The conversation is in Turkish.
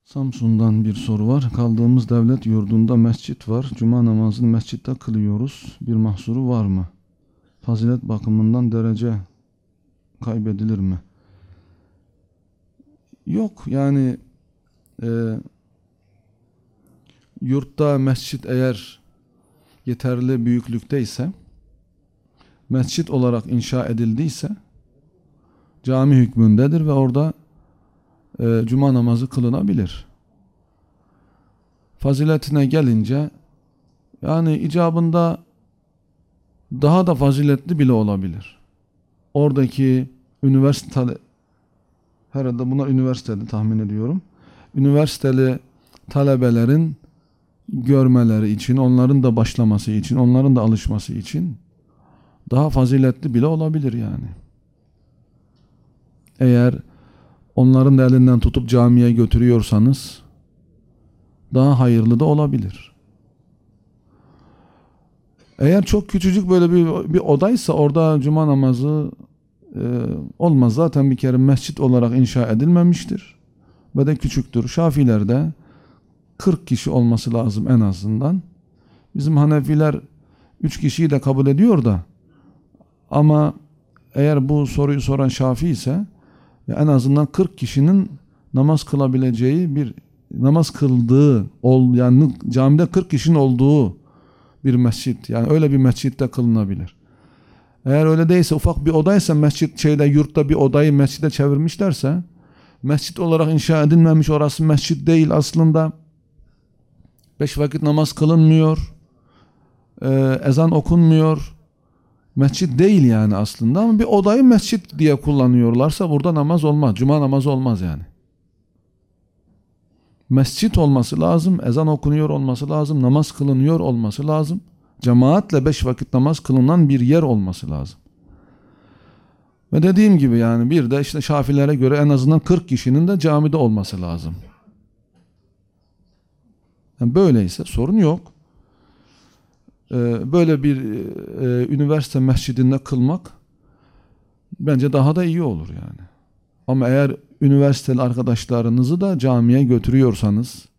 Samsun'dan bir soru var. Kaldığımız devlet yurdunda mescit var. Cuma namazını mescitte kılıyoruz. Bir mahsuru var mı? Fazilet bakımından derece kaybedilir mi? Yok yani yurtta mescit eğer yeterli büyüklükteyse, mescit olarak inşa edildiyse cami hükmündedir ve orada cuma namazı kılınabilir. Faziletine gelince yani icabında daha da faziletli bile olabilir. Oradaki üniversiteli, herhalde bunlar üniversiteli tahmin ediyorum. Üniversiteli talebelerin görmeleri için, onların da başlaması için, onların da alışması için daha faziletli bile olabilir yani. Eğer onların da elinden tutup camiye götürüyorsanız daha hayırlı da olabilir. Eğer çok küçücük böyle bir odaysa orada cuma namazı olmaz. Zaten bir kere mescit olarak inşa edilmemiştir ve de küçüktür. Şafilerde 40 kişi olması lazım en azından. Bizim Hanefiler 3 kişiyi de kabul ediyor da, ama eğer bu soruyu soran Şafii ise en azından 40 kişinin namaz kılabileceği bir namaz kıldığı yani camide 40 kişinin olduğu bir mescit, yani öyle bir mescitte kılınabilir. Eğer öyle değilse, ufak bir odaysa, yurtta bir odayı mescide çevirmişlerse, mescit olarak inşa edilmemiş, orası mescit değil aslında, 5 vakit namaz kılınmıyor, ezan okunmuyor, mescit değil yani aslında, ama bir odayı mescit diye kullanıyorlarsa burada namaz olmaz, cuma namazı olmaz yani. Mescit olması lazım, ezan okunuyor olması lazım, namaz kılınıyor olması lazım. Cemaatle 5 vakit namaz kılınan bir yer olması lazım. Ve dediğim gibi yani bir de işte Şafilere göre en azından 40 kişinin de camide olması lazım. Yani böyleyse sorun yok. Böyle bir üniversite mescidinde kılmak bence daha da iyi olur yani. Ama eğer üniversiteli arkadaşlarınızı da camiye götürüyorsanız,